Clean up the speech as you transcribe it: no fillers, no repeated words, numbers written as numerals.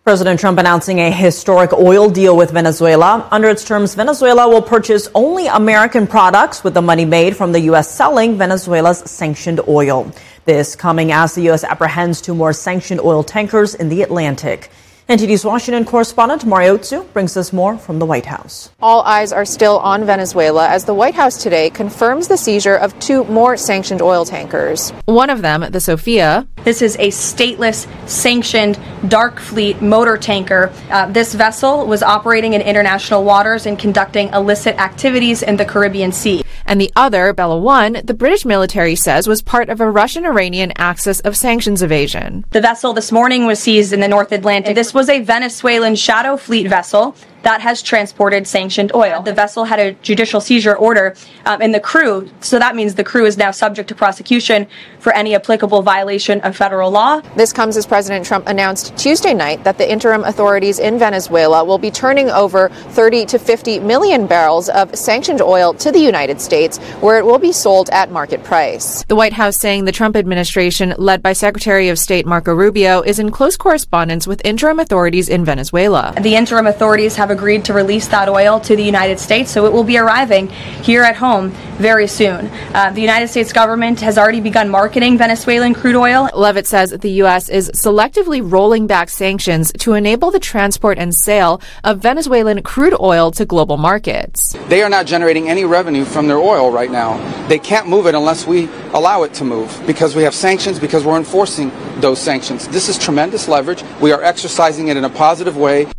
President Trump announcing a historic oil deal with Venezuela. Under its terms, Venezuela will purchase only American products with the money made from the U.S. selling Venezuela's sanctioned oil. This coming as the U.S. apprehends 2 more sanctioned oil tankers in the Atlantic. NTD's Washington correspondent Mario Otsu brings us more from the White House. All eyes are still on Venezuela as the White House today confirms the seizure of 2 more sanctioned oil tankers. One of them, the Sophia. This is a stateless, sanctioned, dark fleet motor tanker. This vessel was operating in international waters and conducting illicit activities in the Caribbean Sea. And the other, Bella 1, the British military says was part of a Russian-Iranian axis of sanctions evasion. The vessel this morning was seized in the North Atlantic. This was a Venezuelan shadow fleet vessel that has transported sanctioned oil. The vessel had a judicial seizure order in the crew, so that means the crew is now subject to prosecution for any applicable violation of federal law. This comes as President Trump announced Tuesday night that the interim authorities in Venezuela will be turning over 30 to 50 million barrels of sanctioned oil to the United States, where it will be sold at market price. The White House saying the Trump administration, led by Secretary of State Marco Rubio, is in close correspondence with interim authorities in Venezuela. The interim authorities have agreed to release that oil to the United States, so it will be arriving here at home very soon. The United States government has already begun marketing Venezuelan crude oil. Levitt says that the U.S. is selectively rolling back sanctions to enable the transport and sale of Venezuelan crude oil to global markets. They are not generating any revenue from their oil right now. They can't move it unless we allow it to move, because we have sanctions, because we're enforcing those sanctions. This is tremendous leverage. We are exercising it in a positive way.